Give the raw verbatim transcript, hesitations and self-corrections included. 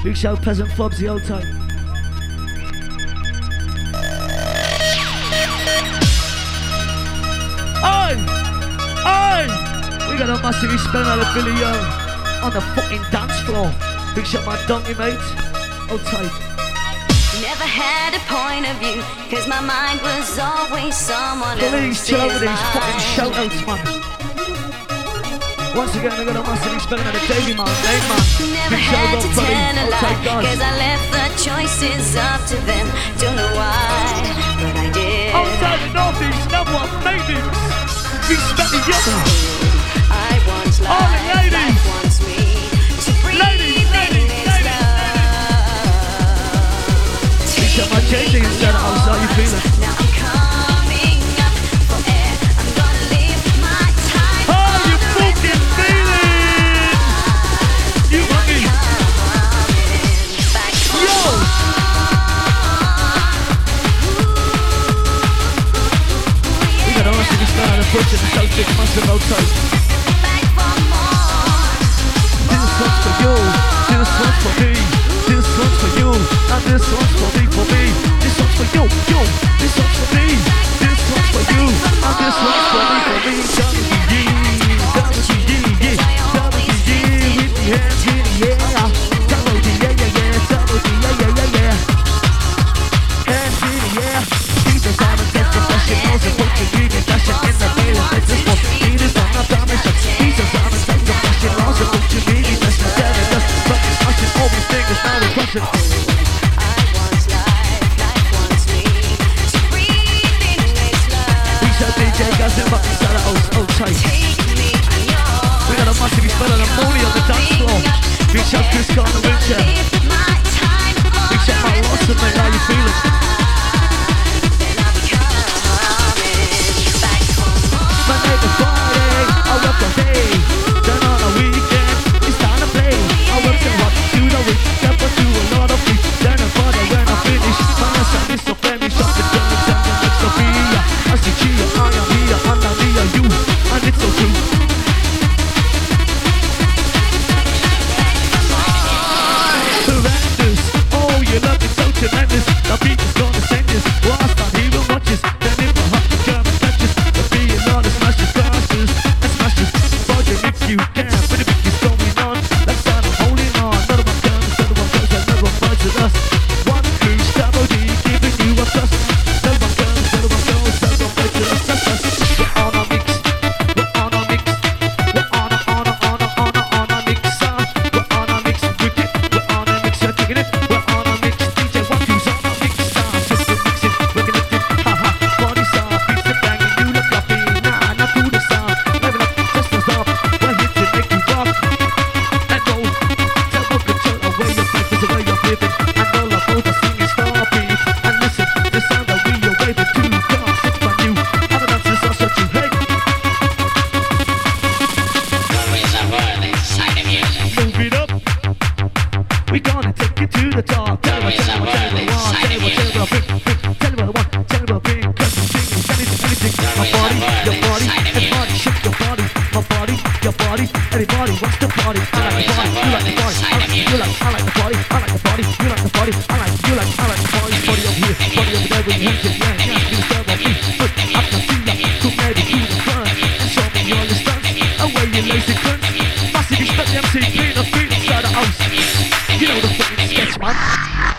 Big shout Peasant Fobs, the old time. Oi! Oi! We got a massive spell out of Billy Yo on the fucking dance floor. Big shout my donkey mate. Old tight. Never had a point of view, cause my mind was always someone else's. Please chill with these fucking shout outs, man. Once again, I got a massive spelling out of Davey, man. Name, man. Never Big had shout to out, tell a lie, buddy. cause I left the choices up to them. Don't know why, but I did. Outside the northeast, number one, natives. Big spelling yellow. I once lied, all the ladies. life wants me to breathe Ladies, ladies, in its ladies. love. Big shout my J J instead of house, how you feeling? Now I'm coming up for air. I'm gonna live my time. How you fucking feeling? You hungry? Yo! We got on to the start of the butcher, the Celtic massive outside. This one's for you, this one's for me, this one's for you, and this one's for me, for me. This one's for you, you, this one's for me, this one's for you, and this one's for me, for me. W G, W G, yeah, W G, with the hands in the air. W G, yeah, yeah, yeah, W G, yeah, yeah, yeah, yeah. Hands in the air. These are Simon Test professionals and what you need and dashing in the mail. It's just for me, this one not damage. These are Simon Test professionals and what you need and dashing in the mail. But it's smashing all these fingers now we're crushing. D J guys in back inside the house, old tight. We got a massive spell on the Molly on the dance floor. Big shout Chris Scott on the wheelchair. Big shout my Lawson, mate, how you feeling? Monday to Friday, I work all day. Then on the weekend, it's time to play. I work till what to the week, step or do a lot of things. Then I party when I finish. My son is so famous, shop the dance and the next to be. I see Chia, I am here, and I'm here, you, and it's so true. Horrendous, oh you love it so tremendous. The beat is gonna send this, whilst I hear and watches. Then if I hop the German touches, the being on the smashes, crashes, and smashes. Roger if you can, but the beat is going on. Let's start holding on, none of my guns, none of my guns, and none of my buds with us. One crew, Stavo D, giving you a trust. None of my guns, none of my guns, none of my buds with us, that's us. We're on a mix, we're on a mix. We're on a, on a, on a, on a, on a mixer. We're on a mix, wicked, we're on a mix, you're digging it. We're on a mix, D J one two's on a mixer. System mixing, we're gonna do, haha, body sound, beats and banging, you look fluffy, nah, not do the sound. Level up, just as up, we're here to make you rock. And roll, double control, a way of life is a way of living. And all of both are singing star beat. And listen, the sound that we are waving to, cause it's brand new. Other dancers are such a hate. Move it up. We gonna take it to the top. Tell me what, tell me what, tell me what, tell me what, tell me what, tell me what I want, tell me what I think. Cause I'm singing anything, anything. My body, your body, everybody shake your body. My body, your body, everybody wants to party. I like the body, you like the body, I like, you like, I like the body, I like the body, you like the body, I like, you like, I like the body. Body over here, body over there, with your hands in the air, yeah, you disturb my feet. But I can see ya, come ready to the front and show me all the stunts. Away you lazy cunts. Massive respect the M C, clean up feet inside the house. You know the fucking sketch, man.